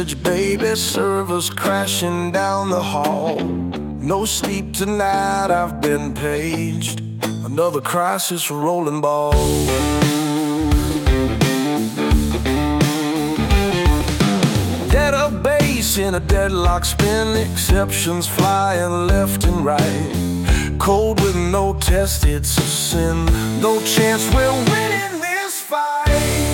message, baby. Servers crashing down the hall. No sleep tonight, I've been paged. Another crisis, rolling ball. Database in a deadlock spin. Exceptions flying left and right. Code with no test, it's a sin. No chance we're winning this fight.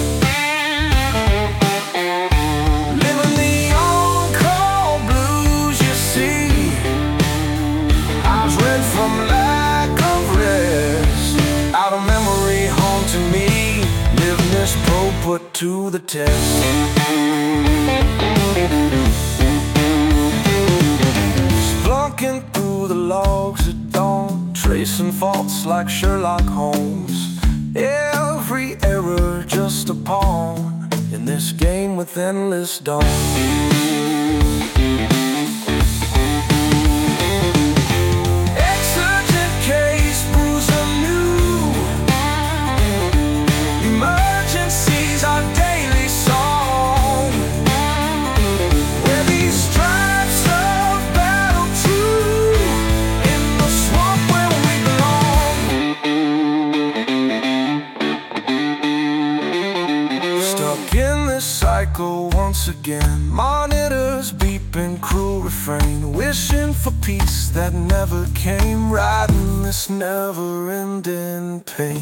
Living the on-call blues, you see. Eyes red from lack of rest. Out of memory haunting me. Living this pro put to the test. Splunking through the logs at dawn, tracing faults like Sherlock Holmes. Every error just a pawn in this game with endless dawn. Exurgent case, bruise anew. Emergencies are daily song. Where these stripes of battle true in the swamp where we belong. Stuck in this cycle once again. Monitors beeping, crew refrain. Wishing for peace that never came. Riding this never-ending pain.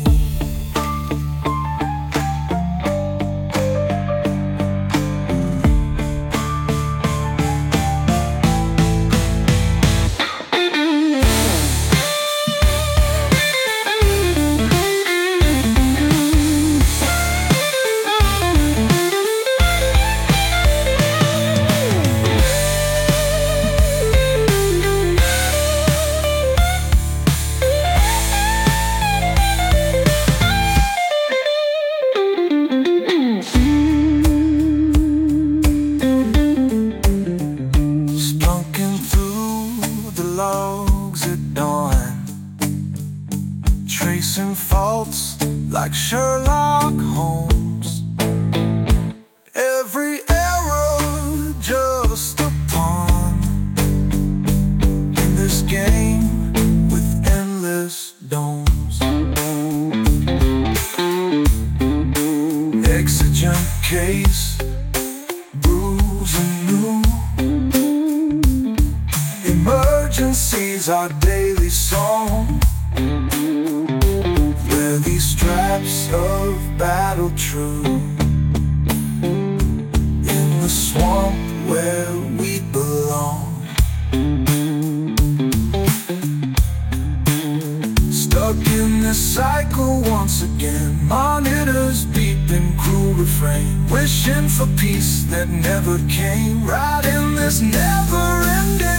Tracing faults like Sherlock Holmes. Every error just a pawn in this game with endless domes. Exigent case, bruise anew. Emergencies are daily song. Where these straps of battle true in the swamp where we belong. Stuck in this cycle once again. Monitors beeping, crew refrain. Wishing for peace that never came. Riding this never-ending